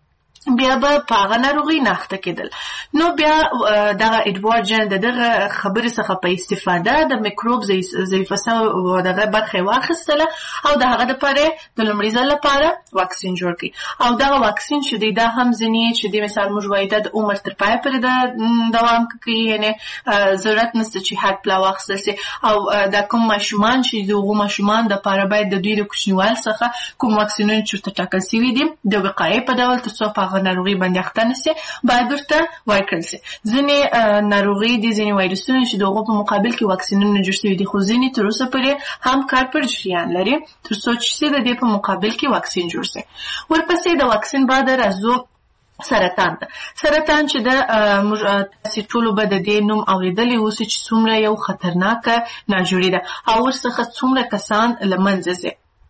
[SPEAKER 1] بیا به په هغه ناروغۍ نه اخته کېدل نو بیا دغه اډوارډ جن دغه خبرې څخه په استفاده د میکروب ضعیفه سوې دغه برخه واخیستله او د هغه دپاره د لومړي ځل لپاره واکسین جوړ کړي او دغه واکسین چې دی دا هم ځینې چې دی مثال موږ وایو د عمر تر پایه پورې دوام کوي یعنې ضرورت نشته چې هر پلا واخیستل سي او دا کوم ماشومان چې د هغو ماشومان دپاره باید د دوی د کوچنیوالي څخه کوم واکسینونه چې ورته ټاکل سوي دي د وقایې په ډول تر څو په ناروغي باندې اخته نشي باید ورته ورکړل شي ځینې ناروغي دي ځینې وایرسونه چې د هغو په مقابل کې واکسینونه جوړ شوي دي خو ځینې تر اوسه پورې هم کار پر جریان لري تر څو چې د دې په مقابل کې واکسین جوړ شي ورپسې د واکسین بعد راځو سرطان چې د تاسې ټولو به د دې نوم اورېدلی اوسي چې څومره یو خطرناکه ناجوړي ده او ورڅخه څومره کسان له منځه ځي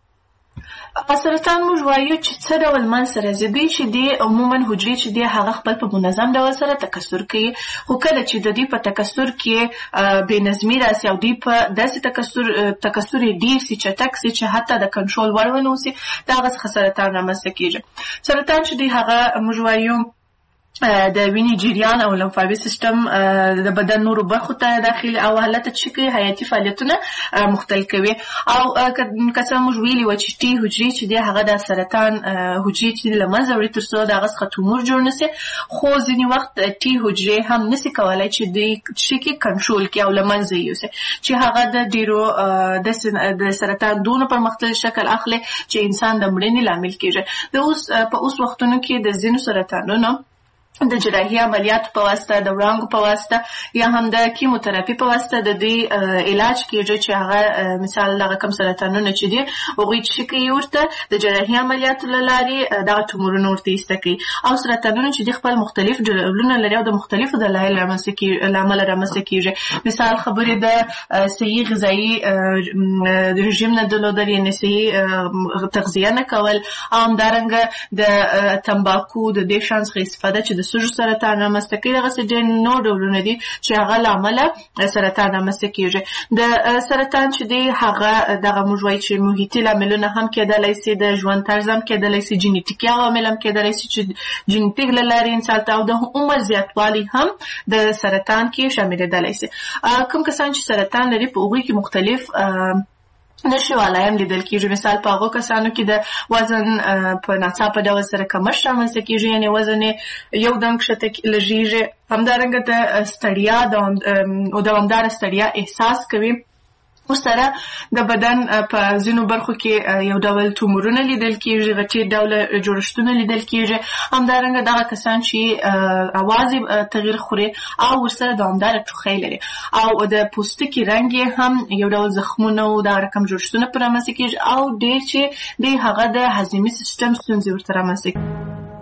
[SPEAKER 1] سرطان موږ وایو چې څه ډول منځته راځي دوی چې دی عموما حجرې چې دی هغه خپل په منظم ډول سره تکثر کوي خو کله چې د دوی په تکثر کې بې نظمي راسي او دوی په داسې تکثر یې ډېر سي چټک سي چې حتی د کنټرول وړ ونه اوسي د هغه څخه سرطان رامنځته کېږي سرطان چې دی هغه موږ وایو د وینې جریان او لمفاوي سیستم د بدن نورو برخو ته داخلي او حالت چې کوي حیاتي فعالیتونه مختل کوي او که څه موږ ویلي وو چې ټي حجرې چې دی هغه د سرطان حجرې چې له منځه وړي تر څو د هغه څخه تومور جوړ نه سي خو ځینې وخت ټي حجرې هم نسي کولی چې دوی چې کې کنټرول کړي او له منځه یوسي چې هغه د ډېرو د سرطان دونه پرمختللی شکل اخلي چې انسان د مړینې لامل کېږي په اوس وختونو کې د ځینو سرطانونو د جراحي عملیاتو په واسطه د وړانګو په واسطه یا هم د کیموتراپي په واسطه د دوی علاج کېږي چې هغه مثال دغه کم سرطانونه چې دي هغوی چې کوي ورته د جراحي عملیاتو له لارې دغه تومورونه ورته ایسته کوي او سرطانونه چې دي خپل مختلف ډولونه لري او د مختلفو دلایلو له امله رامنځته کېږي مثال خبرې د صحي غذایي رژیم نه درلودل یعنې صحي تغذیه نه کول او همدارنګه د تمباکو د دې شان څخه استفاده چې د سږو سرطان رامنځته کوي دغسې ډېر نور ډولونه دي چې هغه له امله سرطان رامنځته کېږي د سرطان چې دی هغه دغه موږ وایو چې محیطي لاملونه هم کېدلی سي د ژوند طرز هم کېدلی سي جینیټیکي عوامل هم کېدلی سي چې جینیټیک له لارې انسان ته او د عمر زیاتوالی هم د سرطان کې شاملېدلی سي کوم کسان چې سرطان لري په هغوی کې مختلف نشوالی هم لیدل کېږي مثال په هغو کسانو کې د وزن په ناڅاپه ډول سره کمښت رامنځته کېږي یعنې وزن یې یو دم کښته لږیږي همدارنګه د ستړیا دوامداره ستړیا احساس کوي ورسره د بدن په ځینو برخو کې یو ډول تومورونه لیدل کېږي غټې ډوله جوړښتونه لیدل کېږي همدارنګه دغه کسان چې اواز تغییر خوري او ورسره دوامداره ټوخی لري او د پوستکي رنګ یې هم یو ډول زخمونه او دغه رقم جوړښتونه پرې رامنځته کېږي او ډېر چې دی هغه د هضمي سیستم ستونزې ورته رامنځته کېږي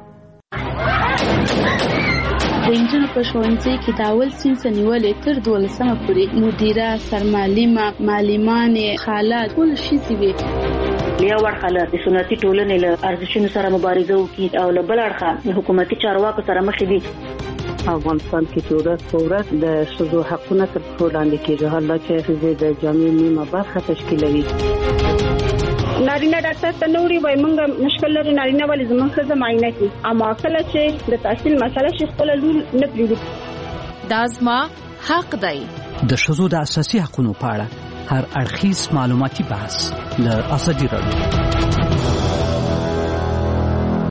[SPEAKER 3] د نجونو په ښوونځي کې د اول صنف نیولې تر 12مه پورې مدیره سرمعلمه معلمانې خاله ټول ښځې وې
[SPEAKER 4] یو اړخه له سنتي ټولنې له ارزښتونو سره مبارزه وکړي او له بل اړخه حکومتي چارواکو سره مخ دي
[SPEAKER 5] افغانستان کې چې ورځ په ورځ د ښځو حقونه تر پښو لاندې کېږي حالا چې ښځې د جامعې نیمه برخه تشکیلوي
[SPEAKER 6] نارینه ډاکټر ته نوري وای مونږ مشکل لري نارینه ولې زموږ ښځه معاینه کوي اما کله چې د تحصیل مسله شي خپل لور نه پریږدي
[SPEAKER 2] دا زما حق دی.
[SPEAKER 7] د ښځو د اساسي حقوقو په اړه هر اړخیز معلوماتي بحث له ازادي راډیو.